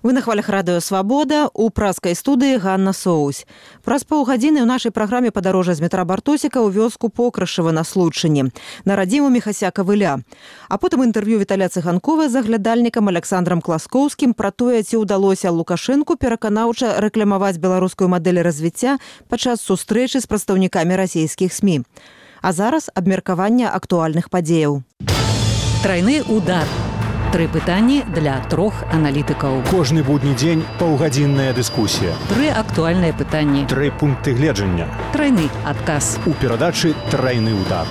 Вы на хвалях радыё «Свабода», у праскай студыі Ганна Соусь. Праз паўгадзіны ў нашай праграме «Падарожжа з метра Бартосіка» ў вёску Покрашева на Случыні, на радзіму Міхасяка Виля. А потым інтэрв'ю Віталя Цыганкова з аглядальнікам Александрам Класкоўскім пра тое, ці ўдалося Лукашэнку пераканаўча рэкламаваць беларускую мадэль развіцця падчас сустрэчы з прадстаўнікамі расійскіх СМІ. А зараз абмеркаванне актуальных падзеяў. Тройны удар. 3 пытанні для 3 аналітыкаў. Кожны будні дзень паўгадзінная дыскусія. 3 актуальныя пытанні. 3 пункты гледжання. Тройны адказ. У перадачы «Тройны удар».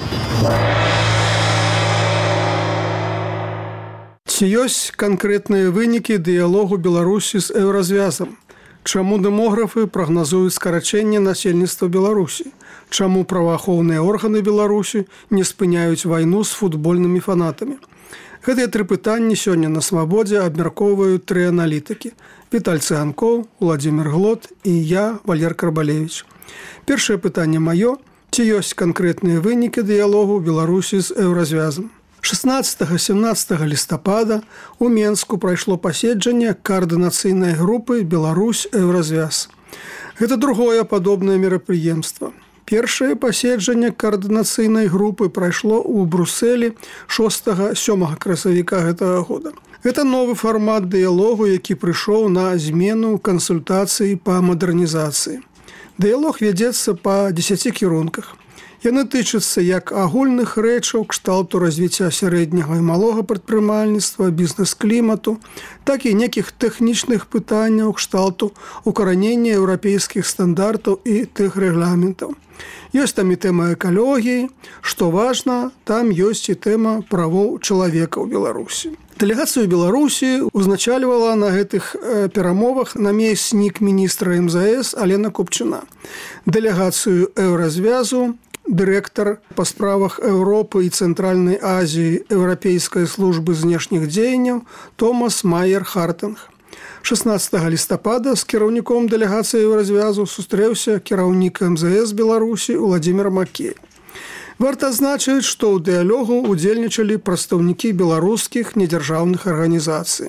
Ці ёсць канкрэтныя вынікі дыялогу Беларусі з еўразвязам? Чаму дэмографы прагназуюць скарачэнне насельніцтва Беларусі? Чаму праваахоўныя органы Беларусі не спыняюць вайну з футбольнымі фанатамі? Гэтыя 3 пытанні сёння на «Свабодзе» абмяркоўваюць 3 аналітыкі. Віталь Цыганкоў, Уладзімір Глот і я, Валер Карбалевіч. Першае пытанне маё. Ці ёсць канкрэтныя вынікі дыялогу Беларусі з еўразвязам? 16-17 лістапада у Менску прайшло паседжанне каардынацыйнай групы «Беларусь-Еўразвяз». Гэта другое падобнае мерапрыемства. Першае паседжанне каардынацыйнай групы прайшло ў Брусэлі 6-7 красавіка гэтага года. Гэта новы фармат дыялогу, які прыйшоў на змену кансультацыі па мадэрнізацыі. Дыялог вядзецца па 10 кірунках. Яны тычацца як агульных рэчаў кшталту развіцця сярэдняга і малога прадпрымальніцтва, бізнес-клімату, так і некіх тэхнічных пытанняў кшталту укаранення еўрапейскіх стандартаў і тых рэгламентаў. Ёсць там і тэма экалогіі, што важна, там ёсць і тэма правоў чалавека ў Беларусі. Дэлегацыю Беларусі узначальвала на гэтых перамовах намеснік міністра МЗС Алена Купчына. Дэлегацыю еўразвязу дырэктар па справах Еўропы і Цэнтральнай Азіі Еўрапейскай службы знешніх дзеянняў Томас Майер-Хартынг. 16 лістапада з кіраўніком дэлегацыі еўразвязу сустрэўся кіраўнік МЗС Беларусі Уладзімір Макей. Варта адзначыць, што ў дыялогу удзельнічалі прадстаўнікі беларускіх недзяржаўных арганізацый.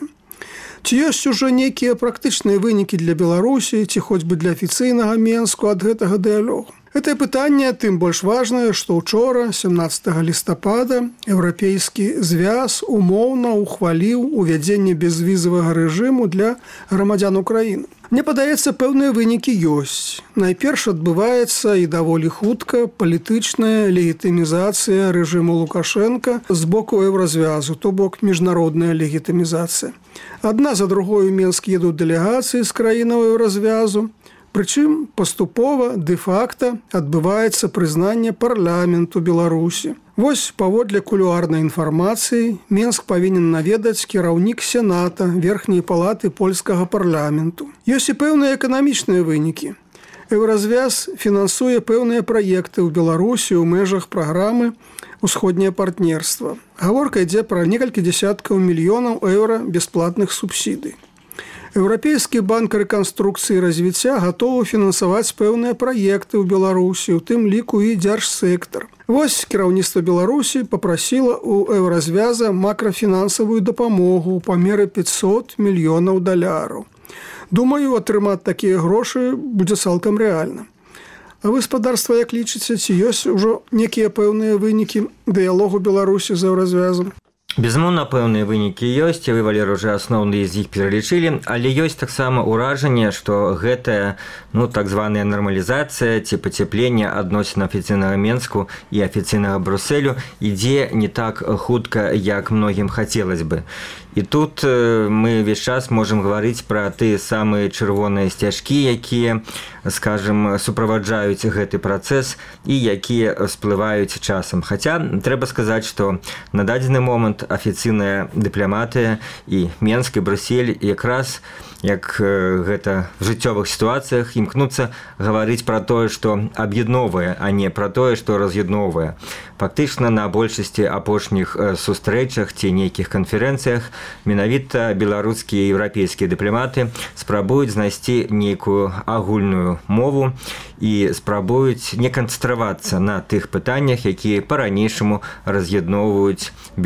Ці ёсць ужо нейкія практычныя вынікі для Беларусі ці хоць бы для афіцыйнага Менску ад гэтага дыялогу? Гэтае пытанне тым больш важнае, што ўчора, 17 лістапада, Еўрапейскі звяз умоўна ухваліў увядзенне безвізавага рэжыму для грамадзян Украіны. Мне падаецца, пэўныя вынікі ёсць. Найперш адбываецца і даволі хутка палітычная легітымізацыя рэжыму Лукашэнка з боку еўразвязу, то бок міжнародная легітымізацыя. Адна за другой у Менск едуць дэлегацыі з краінаў еўразвязу. Прычым паступова, дэ-факта адбываецца прызнанне парламенту Беларусі. Вось паводле кулуарнай інфармацыі Менск павінен наведаць кіраўнік Сената Верхняй палаты польскага парламенту. Ёсць і пэўныя эканамічныя вынікі. Еўразвяз фінансуе пэўныя праекты ў Беларусі ў межах праграмы «Усходняе партнерства». Гаворка ідзе пра некалькі дзесяткаў мільёнаў еўра бясплатных субсідый. Еўрапейскі банк рэканструкцыі і развіцця гатовы фінансаваць пэўныя праекты ў Беларусі, у тым ліку і дзяржсектар. Вось кіраўніцтва Беларусі папрасіла ў еўразвяза макрафінансавую дапамогу ў памеры 500 мільёнаў даляраў. Думаю, атрымаць такія грошы будзе цалкам рэальна. А вы, спадарства, як лічыце, ці ёсць ужо некія пэўныя вынікі дыялогу Беларусі з еўразвязам? Безумоўна, пэўныя вынікі ёсць, і вы, Валер, уже асноўныя з іх пералічылі, але ёсць таксама ўражанне, што гэтая, так званая нармалізацыя ці пацяпленне адносін афіцыйнага Менску і афіцыйнага Брусэлю ідзе не так хутка, як многім хацелось бы. І тут мы ўвесь час можам гаварыць пра тыя самыя чырвоныя сцяжкі, якія, скажем, суправаджаюць гэты працэс і якія всплываюць часам. Хаця трэба сказаць, што на дадзены момант афіцыйная дыпламатыя і Менск і Брюссель якраз як гэта в жыццёвых сітуацыях імкнуцца гаварыць пра тое, што аб'ядноўвае, а не пра тое, што раз'ядноўвае. Фактычна на большасці апошніх сустрэчах ці нейкіх канферэнцыях менавіта беларускія і еўрапейскія дыпламаты спрабуюць знайсці нейкую агульную мову і спрабуюць не канцэнтравацца на тых пытаннях, якія па-ранейшаму раз'ядноўваюць Беларусь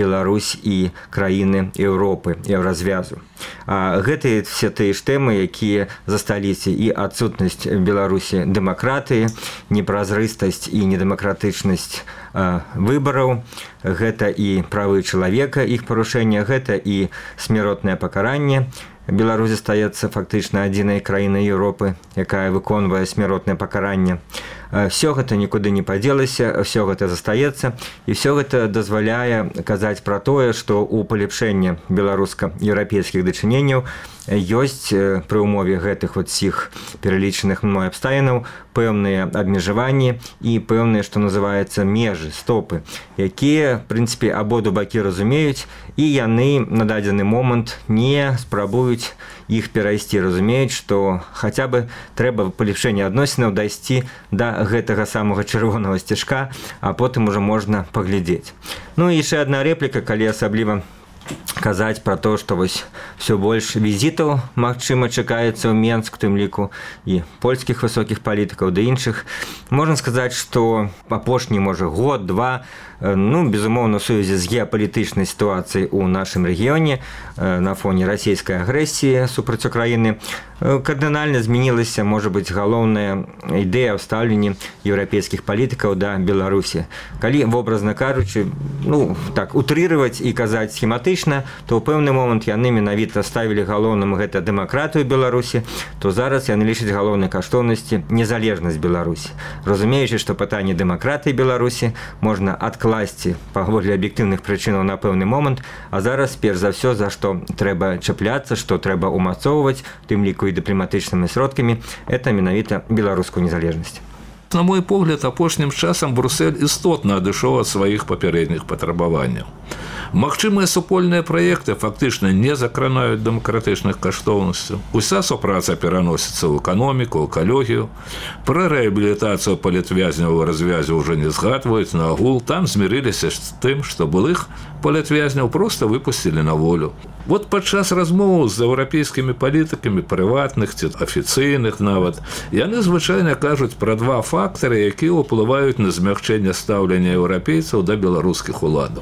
Беларусь і краіны Еўропы, Еўразвязу. Гэта все тыя ж тэмы, якія засталіся, і адсутнасць Беларусі дэмакратыі, непразрыстасць і недэмакратычнасць выбараў, гэта і правы чалавека, іх парушэнне, гэта і смяротнае пакаранне. Беларусь застаецца фактычна адзінай краінай Еўропы, якая выконвае смяротнае пакаранне. Все гэта нікуды не падзелася, все гэта застаецца, і все гэта дазваляе казаць пра тое, што ў палепшэнне беларуска-еўрапейскіх дачыненняў ёсць пры ўмове гэтых усіх пералічаных мной абставінаў пэўныя абмежаванні і пэўныя, што называецца, межы, стопы, якія, в прынцыпе, абодва бакі разумеюць, і яны на дадзены момант не спрабуюць іх перайсці, разумеюць, што хаця бы трэба палепшэнне адносінаў дайсці да гэтага самага чырвонага сцяжка, а потым ужо можна паглядзець. Ну і яшчэ адна рэпліка, калі асабліва казаць пра то, што вось все больш візітаў, магчыма, чакаецца ў Менск, у тым ліку і польскіх высокіх палітыкаў да іншых. Можна сказаць, што апошні, можа, год-два, безумоўна, у сувязі з геапалітычнай сітуацыяй у нашым рэгіёне на фоне расійскай агрэсіі супраць Украіны кардынальна змянілася, можа быць, галоўная ідэя ў стаўленні еўрапейскіх палітыкаў да Беларусі. Калі, вобразна кажучы, так, утрыраваць і казаць схематычна, то ў пэўны момант яны менавіта ставілі галоўным гэта дэмакратыю Беларусі, то зараз яны лічаць галоўнай каштоўнасці незалежнасць Беларусі. Разумеючы, што пытанне дэмакратыі Беларусі можна адкласці паводле аб'ектыўных прычынаў на пэўны момант, а зараз, перш за ўсё, за што трэба чапляцца, што трэба умацоўваць, у тым ліку і дыпламатычнымі сродкамі, это менавіта беларускую незалежнасць. На мой погляд, апошнім часам Брюссель істотна адышоў ад сваіх папярэдніх патрабаванняў. Магчымыя супольныя праекты фактычна не закранаюць дэмакратычных каштоўнасцяў. Уся супраца пераносіцца ў эканоміку, экалогію. Пра рэабілітацыю палітвязняў у развязе ўжо не згадваюць, на агул там змірыліся з тым, што былых палітвязняў проста выпусцілі на волю. Вот падчас размоваў з еўрапейскімі палітыкамі, прыватных ці афіцыйных нават, яны звычайна кажуць пра два фактары, якія ўплываюць на змягчэнне стаўлення еўрапейцаў да беларускіх уладаў.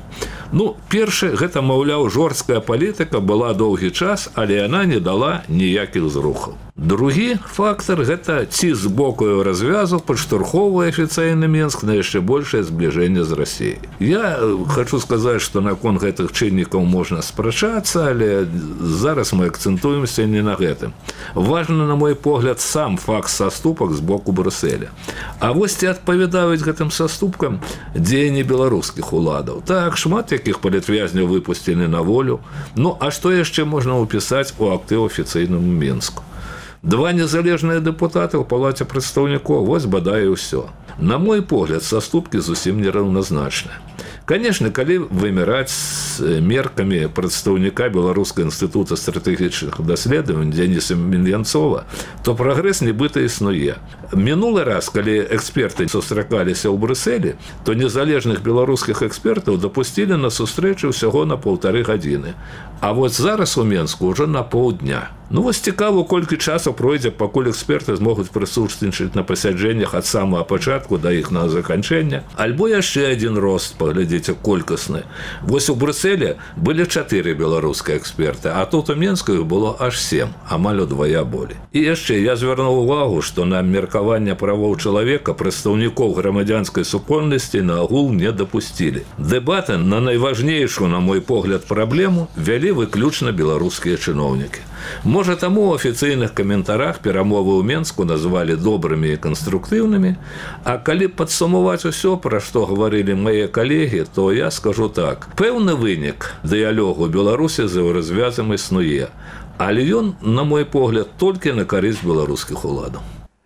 Першы, гэта, маўляў, жорсткая палітыка была доўгі час, але яна не дала ніякіх зрухаў. Другі фактар – гэта ці з боку еўразвязу падштурхоўвае афіцыйны Менск на яшчэ большае збліжэнне з Расіяй. Я хочу сказаць, што наконт гэтых чыннікаў можна спрачацца, але зараз мы акцэнтуемся не на гэтым. Важны, на мой погляд, сам факт саступак з боку Брюсселя. А вось ці адпавядаюць гэтым саступкам дзеянні беларускіх уладаў. Так, шмат якіх палітвязняў выпусцілі на волю. А што яшчэ можна ўпісаць у актыў афіцыйнаму Менску? Два незалежныя дэпутаты ў палаце прадстаўнікоў, вось бадай і ўсё. На мой погляд, саступкі зусім нераўназначныя. Конечно, калі выміраць з меркамі прадстаўніка Беларускага інстытута стратэгічных даследаванняў Дзяніса Менянцова, то прагрэс нібыта існуе. Мінулы раз, калі эксперты сустракаліся ў Брюсселі, то незалежных беларускіх экспертаў дапусцілі на сустрэчу ўсяго на 1,5 гадзіны. А вот зараз у Менску ўжо на паўдня. Вось цікава, колькі часу пройдзе, пакуль эксперты змогуць прысутнічаць на пасяджэннях ад самага пачатку да іх на заканчэння. Альбо яшчэ адзін рост, паглядзіце, колькасны. Вось у Брюсселі былі 4 беларускія эксперты, а тут у Менску іх было аж 7, амаль удвая болей. І яшчэ я звярнуў увагу, што на меркаванне правоў чалавека прадстаўнікоў грамадзянскай супольнасці на агул не дапусцілі. Дэбаты на найважнейшую, на мой погляд, праблему вялі выключна беларускія чыноўнікі. Можа, таму ў афіцыйных каментарах перамовы ў Менску назвалі добрымі і канструктыўнымі, а калі падсумаваць усё, пра што гаварылі мае калегі, то я скажу так. Пэўны вынік дыялогу Беларусі з еўразвязам існуе, але ён, на мой погляд, толькі на карысць беларускіх уладаў.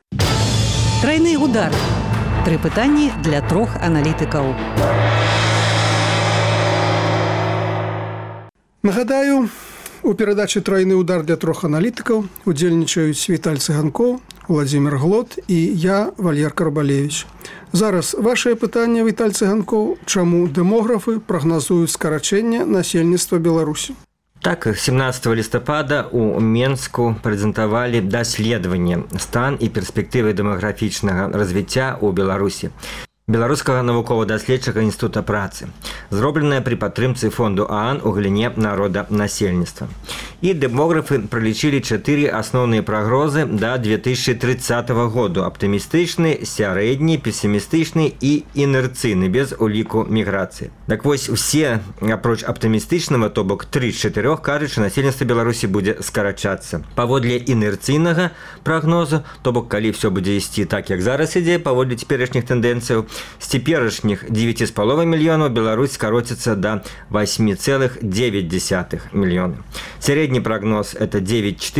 Трайны удар. 3 пытанні для 3 аналітыкаў. Нагадаю, у перадачы «Тройны удар» для 3 аналітыкаў удзельнічаюць Віталь Цыганкоў, Владзімір Глот і я, Вальер Карбалевіч. Зараз вашае пытанне, Віталь Цыганкоў, чаму дэмографы прагназуюць скарачэнне насельніцтва Беларусі? Так, 17 лістапада у Менску прэзентавалі даследаванне «Стан і перспектывы дэмаграфічнага развіцця ў Беларусі» Беларускага навукова-даследчага інстытута працы. зробленая при падтрымцы фонду ААН у галіне народанасельніцтва. І дэмографы пралічылі 4 асноўныя прагнозы да 2030 году: аптымістычны, сярэдні, песімістычны і інерцыйны, без уліку міграцыі. Так вось, усе, апроч аптымістычнага, то бок 3 з 4, кажуць, што насельніцтва Беларусі будзе скарачацца. Паводле інерцыйнага прагнозу, то бок калі все будзе ісці так, як зараз ідзе, паводле цяперашніх тэндэнцыяў, з цяперашніх 9,5 мільёнаў Беларусь скароціцца да 8,9 мільёна. Сярэдні прагноз – это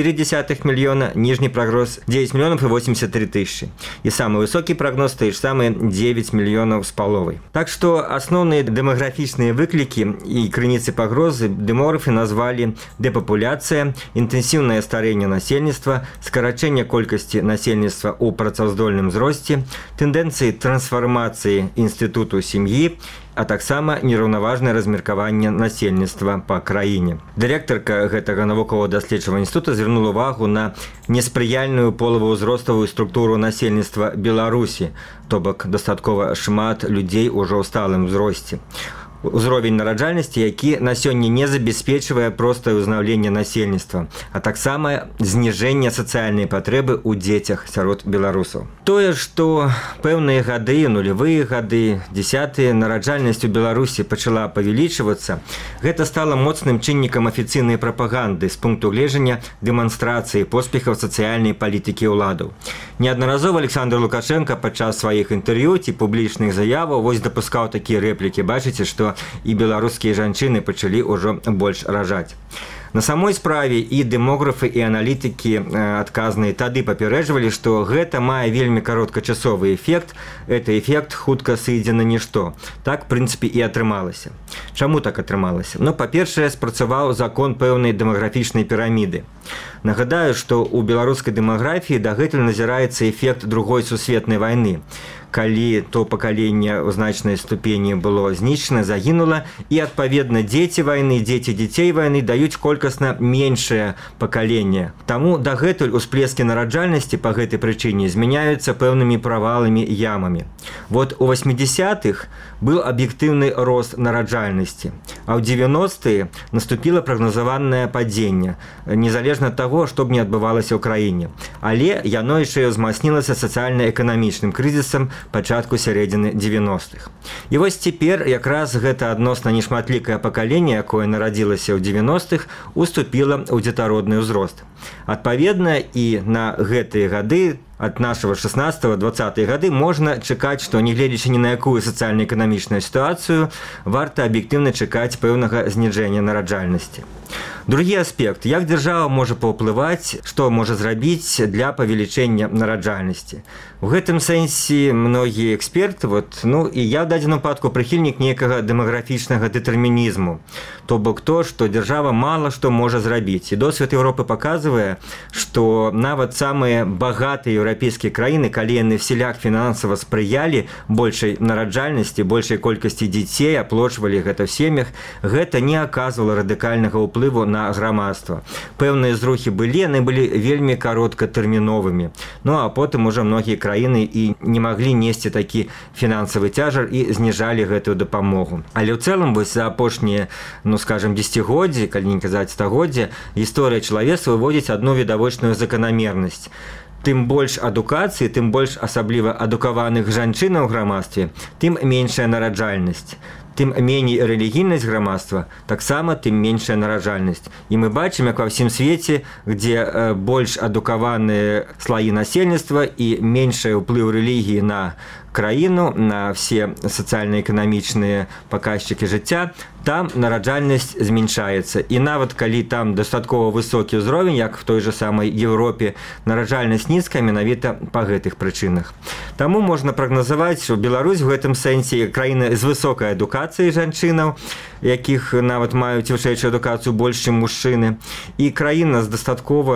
9,4 мільёна, ніжні прагноз – 9 мільёнаў і 83 тысячы. І самы высокі прагноз – тыя ж самыя 9 мільёнаў з паловай. Так што асноўныя дэмаграфічныя выклікі і крыніцы пагрозы дэмографы назвалі дэпапуляцыя, інтэнсіўнае старэнне насельніцтва, скарачэнне колькасці насельніцтва ў працаўздольным узросце, тэндэнцыі трансфармацыі інстытуту сям'і, а таксама нераўнаважнае размеркаванне насельніцтва па краіне. Дырэктарка гэтага навукова-даследчага інстытута звярнула увагу на неспрыяльную полаваўзроставую структуру насельніцтва Беларусі, то бок дастаткова шмат людзей ужо ў сталым узросце. Узровень нараджальнасці, які на сёння не забяспечвае простае ўзнаўленне насельніцтва, а таксама зніжэнне сацыяльнай патрэбы ў дзецях сярод беларусаў. Тое, што пэўныя гады, нулявыя гады, дзесятыя, нараджальнасць у Беларусі пачала павялічвацца, гэта стала моцным чыннікам афіцыйнай прапаганды з пункту гледжання дэманстрацыі поспехаў сацыяльнай палітыкі ўладаў. Неаднаразова Александр Лукашенко падчас сваіх інтэрв'ю ці публічных заяваў вось дапускаў такія рэплікі. Бачыце, што і беларускія жанчыны пачалі ўжо больш ражаць. На самой справе і дэмографы, і аналітыкі адказныя тады папярэджвалі, што гэта мае вельмі кароткачасовы эфект, гэты эфект хутка сыдзе на нішто. Так, в прынцыпе, і атрымалася. Чаму так атрымалася? Ну, па-першае, спрацаваў закон пэўнай дэмаграфічнай піраміды. Нагадаю, што ў беларускай дэмаграфіі дагэтуль назіраецца эфект другой сусветнай вайны, калі то пакаленне ў значнай ступені было знішчана, загінула, і, адпаведна, дзеці вайны, дзеці дзяцей вайны даюць колькасна меншае пакаленне. Таму дагэтуль усплескі нараджальнасці па гэтай прычыне змяняюцца пэўнымі праваламі і ямамі. Вот у 80-х быў аб'ектыўны рост нараджальнасці, а ў 90-е наступіла прагназаванае падзенне, незалежна ад таго, што б не адбывалася ў краіне. Але яно яшчэ ўзмацнілася сацыяльна-эканамічным крызісам пачатку сярэдзіны 90-х. І вось цяпер якраз гэта адносна нешматлікае пакаленне, якое нарадзілася ў 90-х, уступіла ў дзетародны ўзрост. Адпаведна, і на гэтыя гады, ад нашего 16-20 гады, можна чакаць, што, не гледзячы ні на якую сацыяльна-эканамічную сітуацыю, варта аб'ектыўна чакаць пэўнага зніжэння нараджальнасці. Другі аспект. Як дзяржава можа паўплываць, што можа зрабіць для павелічэння нараджальнасці? У гэтым сэнсе многія эксперты, і я ў дадзеным выпадку прыхільнік нейкага дэмаграфічнага дэтэрмінізму. То бок то, што дзяржава мала што можа зрабіць. І досвед Еўропы паказвае, што нават самыя багатыя еўрапейскія краіны, калі яны всяляк фінансава спрыялі большай нараджальнасці, большай колькасці дзяцей, аплочвалі гэта ў сем'ях, гэта не аказвала радыкальнага ўплыву на грамадства. Пэўныя зрухі былі, яны былі вельмі кароткатэрміновымі. Ну, а потым ужо многія краіны і не маглі несці такі фінансавы цяжар і зніжалі гэтую дапамогу. Але ў цэлым, вось за апошнія, десятгоддзі, калі не казаць стагоддзя, гісторыя чалавецтва выводзіць адну відавочную заканамернасць. Тым больш адукацыі, тым больш асабліва адукаваных жанчынаў у грамадстве, тым меншая нараджальнасць. Тым меней рэлігійнасць грамадства, таксама тым меншая нараджальнасць. І мы бачым, як ва ўсім свеце, дзе больш адукаваныя слаі насельніцтва і меншая ўплыў рэлігіі на краіну, на все сацыяльна-эканамічныя паказчыкі жыцця, там нараджальнасць змяншаецца. І нават калі там дастаткова высокі ўзровень, як в той же самай Еўропе, нараджальнасць нізкая менавіта па гэтых прычынах. Таму можна прагназаваць, што Беларусь в гэтым сэнсе краіна з высокай адукацыяй жанчынаў, якіх нават маюць вышэйшую адукацыю больш, чым мужчыны, і краіна з дастаткова,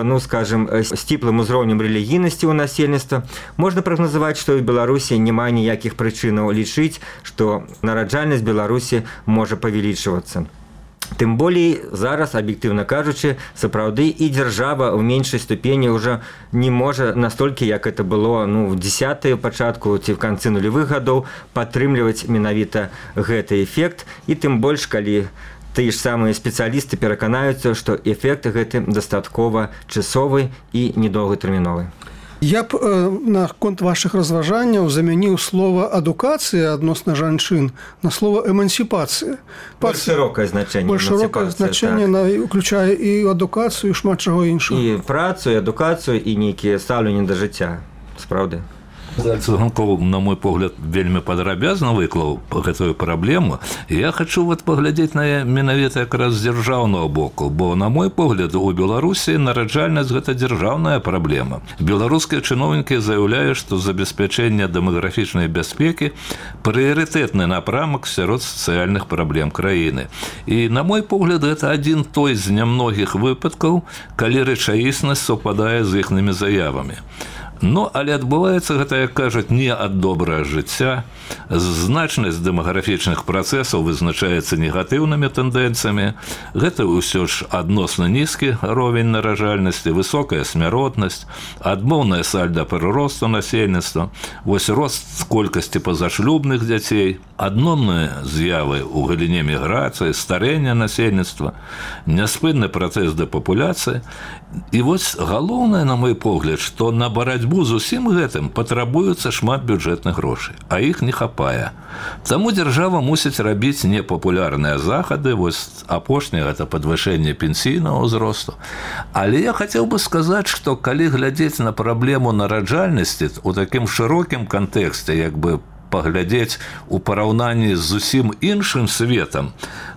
сціплым узроўнем рэлігійнасці ў насельніцтва. Можна прагназаваць, што ў Беларусі няма ніякіх прычынаў лічыць, што нараджальнасць Беларусі можа павялічвацца. Тым болей зараз, аб'ектыўна кажучы, сапраўды і дзяржава ў меншай ступені ўжо не можа настолькі, як это было в 10-й пачатку ці в канцы нулевых гадоў, падтрымліваць менавіта гэты эфект, і тым больш, калі тыя ж самыя спецыялісты пераканаюцца, што эфект гэты дастаткова часовы і недоўгатэрміновы. Я б наконт вашых разважанняў замяніў слова адукацыя адносна жанчын на слово эмансіпацыя. Больш шырокае значэнне. Больш шырокае значэнне уключае і адукацыю, і шмат чаго іншага. І працу, і адукацыю, і нейкія стаўленні да жыцця. Спраўды. Цыганков, на мой погляд, вельмі падрабязна выклаў гэтую праблему. Я хочу паглядзець на менавіта якраз з дзяржаўнага боку, бо, на мой погляд, у Беларусі нараджальнасць – гэта дзяржаўная праблема. Беларускія чыноўнікі заяўляюць, што забеспячэнне дэмаграфічнай бяспекі – прыярытэтны напрамак сярод сацыяльных праблем краіны. І, на мой погляд, гэта адзін той з нямногіх выпадкаў, калі рэчаіснасць супадае з іхнымі заявамі. Але адбываецца гэта, як кажуць, не ад добрага жыцця. Значнасць дэмаграфічных працэсаў вызначаецца негатыўнымі тэндэнцыямі. Гэта ўсё ж адносна нізкі ровень наражальнасці, высокая смяротнасць, адмоўнае сальда прыросту насельніцтва, рост колькасці пазашлюбных дзяцей, адномныя з'явы ў галіне міграцыі, старэння насельніцтва, няспынны працэс дэпапуляцыі. І галоўнае, на мой погляд, што на барацьбу з усім гэтым патрабуецца шмат бюджэтных грошай, а іх не хапае. Таму дзяржава мусіць рабіць непапулярныя захады, апошняе гэта падвышэнне пенсійнага ўзросту. Але я хацеў бы сказаць, што калі глядзець на праблему нараджальнасці у такім шырокім кантэксце, як бы паглядзець у параўнанні з зусім іншым светам,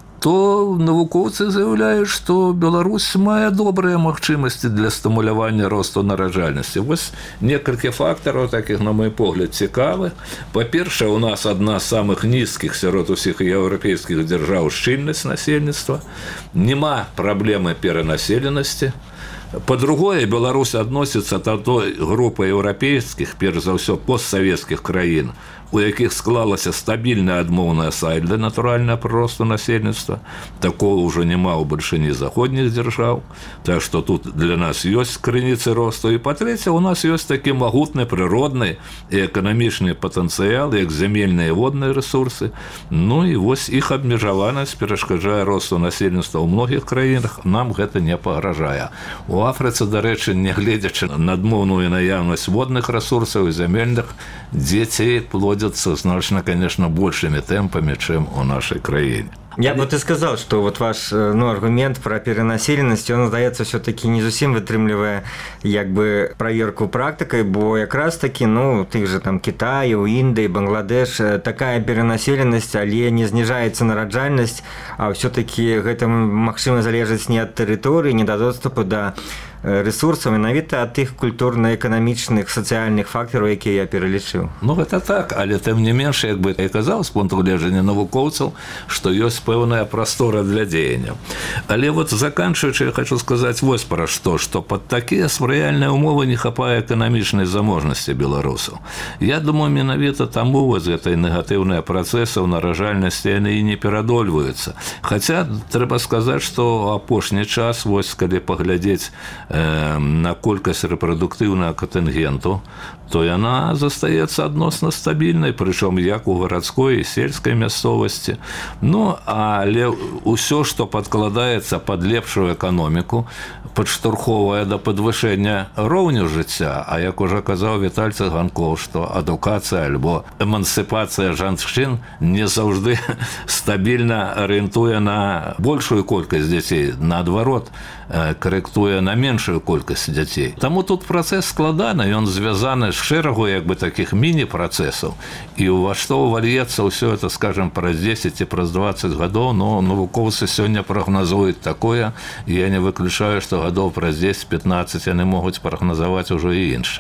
то навукоўцы заяўляюць, што Беларусь мае добрыя магчымасці для стымулявання росту нараджальнасці. Некалькі фактараў такіх, на мой погляд, цікавых. Па-першае, у нас адна з самых нізкіх сярод усіх еўрапейскіх дзяржаў шчыльнасць насельніцтва. Нема праблемы перанаселенасці. Па-другое, Беларусь адносіцца да той групы еўрапейскіх, перш за ўсё, постсавецкіх краін, у якіх склалася стабільная адмоўная сальда натуральная прыросту насельніцтва. Такого ўжо няма ў бальшыні заходніх дзяржаў. Так што тут для нас ёсць крыніцы росту. І па-трэцяе, у нас ёсць такі магутны прыродны і эканамічны патэнцыял, як зямельныя і водныя рэсурсы. І іх абмежаванасць перашкаджае росту насельніцтва ў многіх краінах. Нам гэта не пагражае. У Афрыцы, дарэчы, нягледзячы на адмоўную наяўнасць водных рэсурсаў і зямельных, дзецей плодзяцца значна, конечно, большими темпами, чем у нашей краине. Я бы ты сказал, что ваш аргумент про перенаселенность, он, здаецца, все-таки не зусім вытрымлівае проверку практикой, бо якраз таки, тых же там Китае, у Индии, Бангладеш, такая перенаселенность, але не снижается нараджальность, а все-таки гэта магчыма залежыць не от территории, не до доступа до ресурсаў, менавіта ад тых культурна-эканамічных, сацыяльных фактараў, якія я пералічыў. Гэта так, але тым не менш, як бы я казаў, з пункту гледжання навукоўцаў, што ёсць пэўная прастора для дзеяння. Але заканчваючы, я хочу сказаць пра што пад такія спрыяльныя ўмовы не хапае эканамічнай заможнасці беларусаў. Я думаю, менавіта таму гэтай негатыўныя працэсы ў наражальнасці яны і не перадольваюцца. Хаця трэба сказаць, што апошні час, калі паглядзець на колькасць рэпрадуктыўнага кантынгенту, то яна застаецца адносна стабільнай, прычым як у гарадской і сельскай мясцовасці. Але ўсё, што падкладаецца пад лепшую эканоміку, падштурхоўвае да падвышэння роўню жыцця, а як ужо казаў Віталь Цыганкоў, што адукацыя альбо эмансіпацыя жанчын не заўжды стабільна арыентуе на большую колькасць дзяцей, наадварот, карэктуе на меншую колькасць дзяцей. Таму тут працэс складаны, ён звязаны з шэрагу такіх міні-працэсаў. І ува што ўвальецца ўсё это, скажем, праз 10 ці праз 20 гадоў, навукоўцы сёння прагназуюць такое, і я не выключаю, што гадоў праз 10-15 яны могуць прагназаваць ужо і іншае.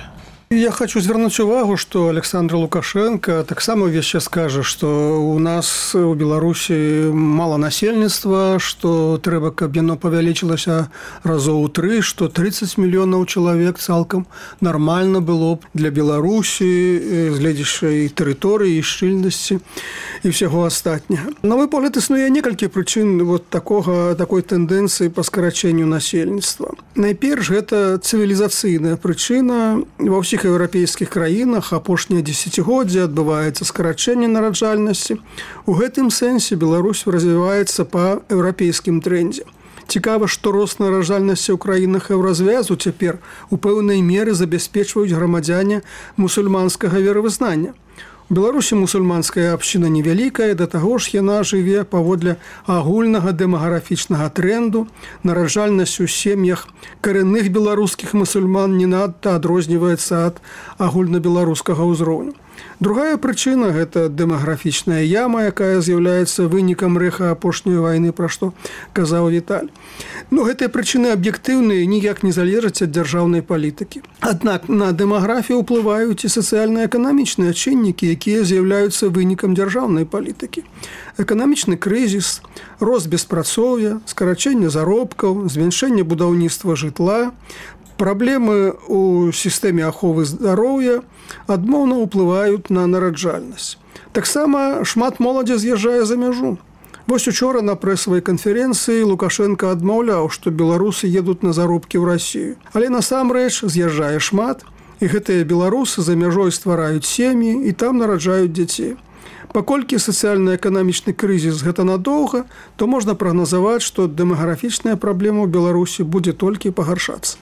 Я хочу звярнуць увагу, што Александр Лукашенко таксама ўвесь час кажа, што у нас у Беларусі мала насельніцтва, што трэба, каб яно павялічылася разоў 3, што 30 мільёнаў чалавек цалкам нармальна было б для Беларусі, гледзячы і тэрыторыі, і шчыльнасці і ўсяго астатняга. На мой погляд, існуе некалькі прычын такой тэндэнцыі па скарачэнню насельніцтва. Найперш, гэта цывілізацыйная прычына. Ва ўсіх еўрапейскіх краінах апошнія дзесяцігоддзі адбываецца скарачэнне нараджальнасці. У гэтым сэнсе Беларусь развіваецца па еўрапейскім трэндзе. Цікава, што рост нараджальнасці ў краінах еўразвязу цяпер у пэўнай меры забяспечваюць грамадзяне мусульманскага веравызнання. У Беларусі мусульманская абшчына невялікая, да таго ж яна жыве паводле агульнага дэмаграфічнага трэнду. Нараджальнасць у сем'ях карэнных беларускіх мусульман не надта адрозніваецца ад агульнабеларускага ўзроўню. Другая прычына – гэта дэмаграфічная яма, якая з'яўляецца вынікам рэха апошняй вайны, пра што казаў Віталь. Гэтыя прычыны аб'ектыўныя і ніяк не залежаць ад дзяржаўнай палітыкі. Аднак на дэмаграфію ўплываюць і сацыяльна-эканамічныя чыннікі, якія з'яўляюцца вынікам дзяржаўнай палітыкі. Эканамічны крызіс, рост беспрацоўя, скарачэнне заробкаў, змяншэнне будаўніцтва жытла, праблемы ў сістэме аховы здароўя адмоўна ўплываюць на нараджальнасць. Таксама шмат моладзі з'язджае за мяжу. Вось учора на прэсавай канферэнцыі Лукашенко адмаўляў, што беларусы едуць на заробкі ў Расію. Але насамрэч з'язджае шмат, і гэтыя беларусы за мяжой ствараюць сем'і і там нараджаюць дзяцей. Паколькі сацыяльна-эканамічны крызіс гэта надоўга, то можна прагназаваць, што дэмаграфічная праблема ў Беларусі будзе толькі пагаршацца.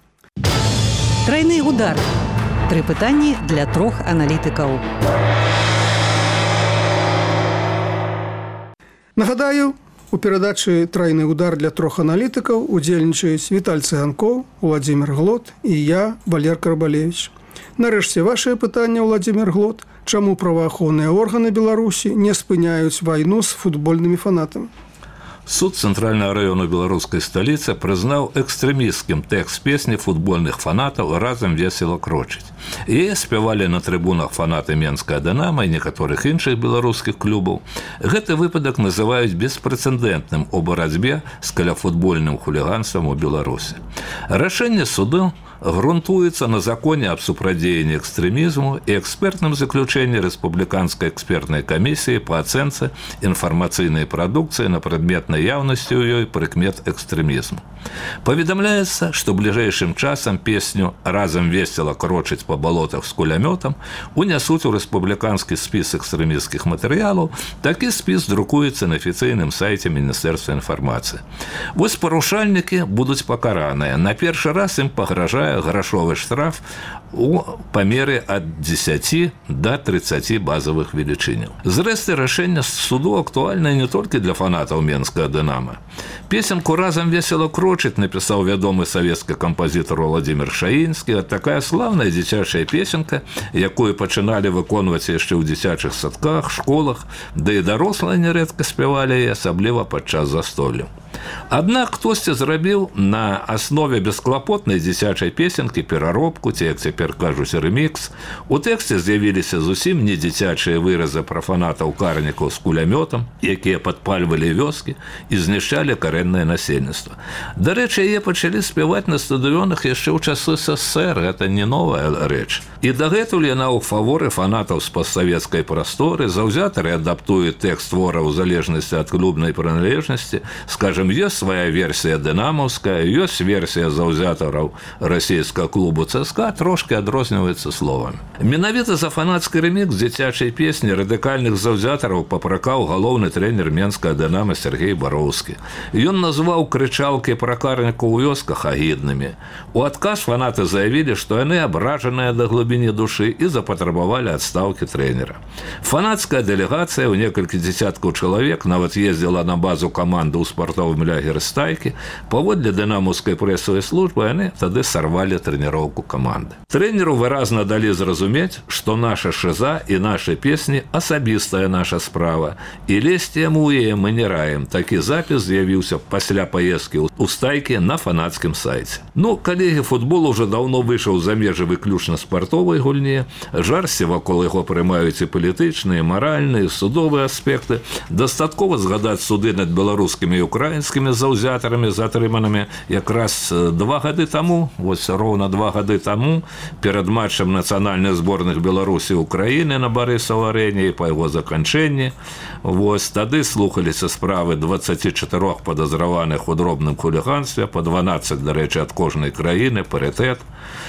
Трайны удар. 3 пытанні для 3 аналітыкаў. Нагадаю, у перадачы «Трайны удар» для 3 аналітыкаў удзельнічаюць Віталь Цыганкоў, Владзімір Глот і я, Валер Карбалевіч. Нарэшце, вашае пытанне, Владзімір Глот. Чаму праваахоўныя органы Беларусі не спыняюць вайну з футбольнымі фанатамі? Суд Центрального района белорусской столицы признал экстремистским текст песни футбольных фанатов «Разом весело крочить». Яе спявалі на трибунах фанаты Менская «Динамо» и некоторых іншых белорусских клубов. Гэты выпадок называюць беспрецедентным у борьбе с каляфутбольным хулиганством у Беларуси. Рашэнне суду грунтуецца на законе об супрадзеянні экстремизму и экспертном заключении Республиканской экспертной комиссии по оценке информационной продукции на предмет наявности у ёй прыкмет экстремизму. Паведамляецца, что ближайшим часом песню «Разом весело крочить по болотах с кулеметом» унесут у республиканский спис экстремистских материалов, такі спіс друкуецца на афіцыйным сайте Министерства информации. Вось парушальнікі будуць пакараныя. На першы раз ім пагражае грашовы штраф у памеры ад 10 до 30 базовых велічыняў. Зрэшты, рашэнне суду актуальнае не толькі для фанатаў Менскага «Динамо». Песенку «Разом весело крочить» написал вядомы советский композитор Владимир Шаінскі. Такая славная дзіцячая песенка, якую пачыналі выконваць яшчэ ў дзіцячых садках, школах, да і дарослыя нярэдка спявалі яе, асабліва падчас застолляў. Аднак хтосьці зрабіў на аснове бесклапотнай дзіцячай песенкі пераробку, ці, як цяпер кажуць, рэмікс. У тэксце з'явіліся зусім не дзіцячыя выразы пра фанатаў карнікаў з кулямётам, якія падпальвалі вёскі і знішчалі карэннае насельніцтва. Дарэчы, яе пачалі спяваць на стадыёнах яшчэ ў часы СССР, гэта не новая рэч. І дагэтуль яна ў фаворы фанатаў з постсавецкай прасторы, заўзятары адаптуюць тэкст твора ў залежнасці ад клубнай прыналежнасці, скажем, есть своя версия динамовская, есть версия заўзятараў расійскага клубу ЦСКА, трошки адрозніваецца словамі. Менавіта за фанацкі рэмікс дзіцячай песні радыкальных заўзятараў папракаў галоўны трэнер Менскага «Динамо» Сергей Бароўскі. Ён назваў крычалкі пра карнікаў у вёсках агіднымі. У адказ фанаты заявілі, што яны абражаныя да глыбіні душы і запатрабавалі адстаўкі трэнера. Фанацкая дэлегацыя ў некалькі дзесяткаў чалавек нават ездзіла на базу каманды ў спартовым землягер стайкі. Паводле дынамаўскай прэсавай службы яны тады сарвалі трэніроўку каманды. Трэнеру выразна далі зразумець, што наша шыза і нашы песні асабістая наша справа, і лезці яму ў яе мы не раем. Такі запіс з'явіўся пасля паездкі ў стайкі на фанацкім сайце. Ну, калегі, футбол уже даўно выйшаў за межы выключна спартовай гульні, жарсці вакол яго прымаюць і палітычныя, маральныя, судовыя аспекты. Дастаткова згадаць суды над беларускімі і украінскімі заўзятарамі, затрыманымі якраз 2 гады таму, вось роўна 2 гады таму, перад матчам нацыянальных зборных Беларусі і Украіны на Барысаў-арэне і па яго заканчэнні. Вось тады слухаліся справы 24 падазраваных у дробным хуліганстве, па 12, дарэчы, ад кожнай краіны, парытэт.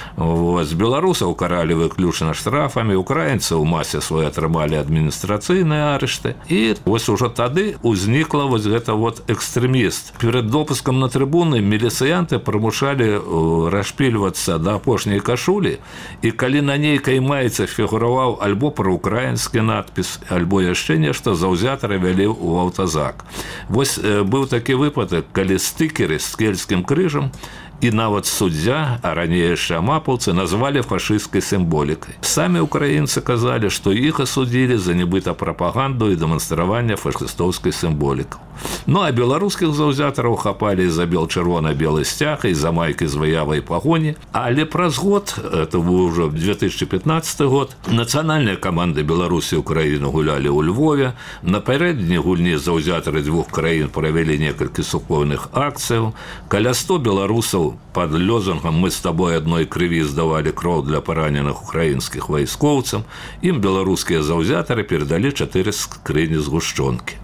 Вось беларусаў каралі выключна штрафамі, украінцы ў масе свой атрымалі адміністрацыйныя арышты. І вось ужо тады узнікла вось гэта вот экстрэміст. Перад допускам на трыбуны міліцыянты прымушалі расшпільвацца да апошняй кашулі, і калі на нейкай майцы фігураваў альбо праукраінскі надпіс, альбо яшчэ нешта, заўзятары вялі ў аўтазак. Вось быў такі выпадак, калі стыкеры з кельцкім крыжам і нават суддзя, а раней яшчэ амапаўцы, назвалі фашысцкай сімволікай. Самі украінцы казалі, што іх асудзілі за нібыта прапаганду і дэманстраванне фашыстоўскай сімволікаў. Ну, а беларускіх заўзятараў хапалі за бел-чырвона-белы сцяг і за майкі з выявай пагоні. Але праз год, это быў ужо 2015 год, нацыянальныя каманды Беларусі і Украіны гулялі ў Львове. Напярэдадні гульні заўзятары двух краін правялі некалькі супольных акцыяў. Каля 100 беларусаў под лозунгом «Мы с тобой одной крыві» здавалі кроў для параненых украінскіх вайскоўцам. Ім беларускія заўзятары перадалі 4 скрыні згушчонкі.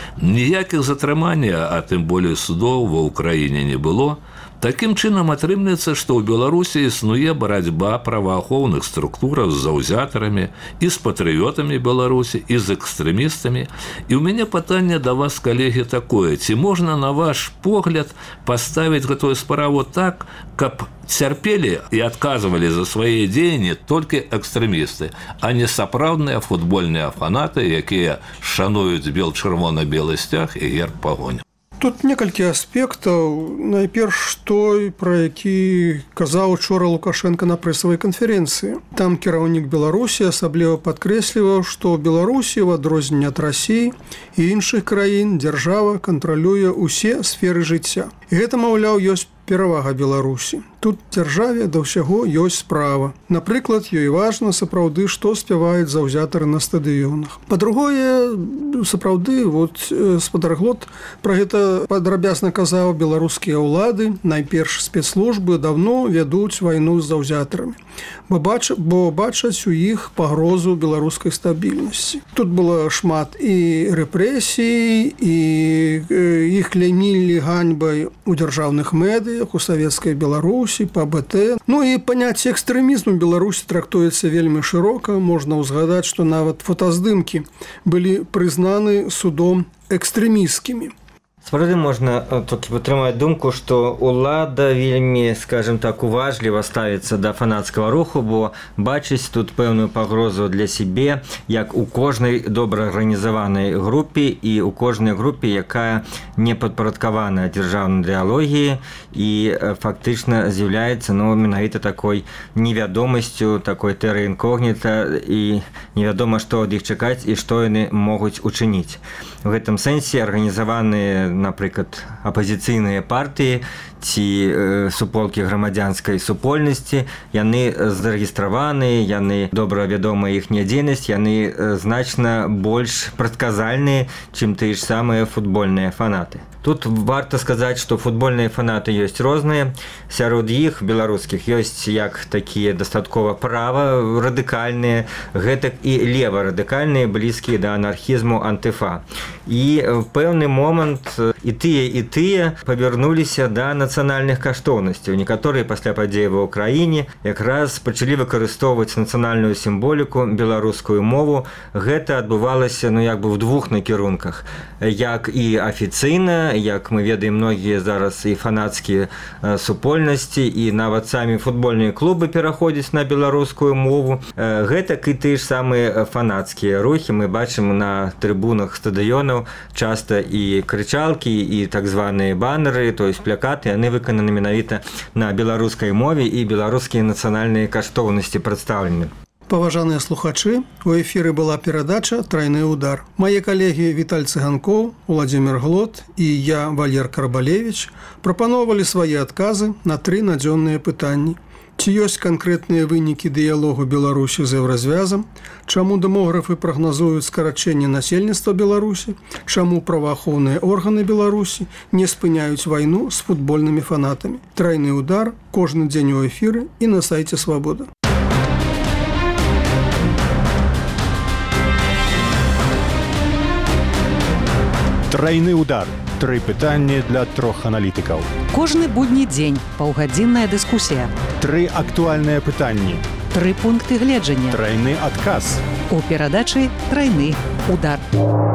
Ніякіх затрымання, а тым болей судоў ва ўкраіне не было. Такім чынам атрымліваецца, што ў Беларусі існуе барацьба праваахоўных структураў з заўзятарамі і з патрыётамі Беларусі, і з экстрэмістамі. І ў мяне пытанне да вас, калегі, такое: ці можна, на ваш погляд, паставіць гэтую справу так, каб цярпелі і адказвалі за свае дзеянні толькі экстрэмісты, а не сапраўдныя футбольныя фанаты, якія шануюць бел-чырвона-белы сцяг і герб пагоні? Тут некалькі аспектаў. Найперш той, пра які казаў учора Лукашенко на прэсавай канферэнцыі. Там кіраўнік Беларусі асабліва падкрэсліваў, што ў Беларусі, в адрозненне ад Расіі і іншых краін, дзяржава кантралюе ўсе сферы жыцця. І гэта, маўляў, ёсць перавага Беларусі. Тут дзяржаве да ўсяго ёсць справа. Напрыклад, ёй важна сапраўды, што спяваюць заўзятары на стадыёнах. Па-другое, сапраўды, вот спадар Глот пра гэта падрабязна казаў, беларускія ўлады, найперш спецслужбы, даўно вядуць вайну з заўзятарамі, бо бачаць у іх пагрозу беларускай стабільнасці. Тут было шмат і рэпрэсій, і іх кляймілі ганьбай у дзяржаўных медыях, у савецкай Беларусі, па БТ. Ну і паняцце экстрэмізму Беларусі трактуецца вельмі шырока. Можна ўзгадаць, што нават фотаздымкі былі прызнаны судом экстрэмісцкімі. Справді можна толькі падтрымаць думку, што ўлада вельмі, скажем так, уважліва ставіцца да фанацкага руху, бо бачыць тут пэўную пагрозу для сябе, як у кожнай добра арганізаванай групе і у кожнай групе, якая не падпарадкавана дзяржаўнай ідэалогіі і фактычна з'яўляецца, ну, менавіта такой невядомасцю, такой тэра інкогніта, і невядома, што ад іх чакаць і што яны могуць учыніць. В гэтым сэнсе арганізаваныя, напрыклад, апазіцыйныя партыі ці суполкі грамадзянскай супольнасці, яны зарэгістраваныя, яны добра вядомая іхняя дзейнасць, яны значна больш прадказальныя, чым тыя ж самыя футбольныя фанаты. Тут варта сказаць, што футбольныя фанаты ёсць розныя. Сярод іх, беларускіх, ёсць як такія дастаткова права радыкальныя, гэтак і лева радыкальныя, блізкія да анархізму, антыфа. І в пэўны момант і тыя павярнуліся да нацыянальных каштоўнасцяў. Некаторыя пасля падзеі ва ўкраіне якраз пачалі выкарыстоўваць нацыянальную сімволіку, беларускую мову. Гэта адбывалася, ну, як бы в двух накірунках. Як і афіцыйна, як мы ведаем, многія зараз і фанацкія супольнасці, і нават самі футбольныя клубы пераходзяць на беларускую мову. Гэтак і тыя ж самыя фанацкія рухі. Мы бачым на трыбунах стадыёнаў часта і крычалкі, і так званыя баннеры, то есть плакаты, яны выкананы менавіта на беларускай мове і беларускія нацыянальныя каштоўнасці прадстаўлены. Паважаныя слухачы, у эфіры была перадача «Трайны удар». Мае калегі Віталь Цыганкоў, Уладзімір Глот і я, Валер Карбалевіч, прапаноўвалі свае адказы на 3 надзённыя пытанні. Ці ёсць канкрэтныя вынікі дыялогу Беларусі з еўразвязам? Чаму дэмографы прагназуюць скарачэнне насельніцтва Беларусі? Чаму праваахоўныя органы Беларусі не спыняюць вайну з футбольнымі фанатамі? «Трайны удар» кожны дзень у эфіры і на сайце «Свабода». Трайны удар. 3 пытанні для 3 аналітыкаў. Кожны будні дзень паўгадзінная дыскусія. 3 актуальныя пытанні. 3 пункты гледжання. Трайны адказ. У перадачы «Трайны удар».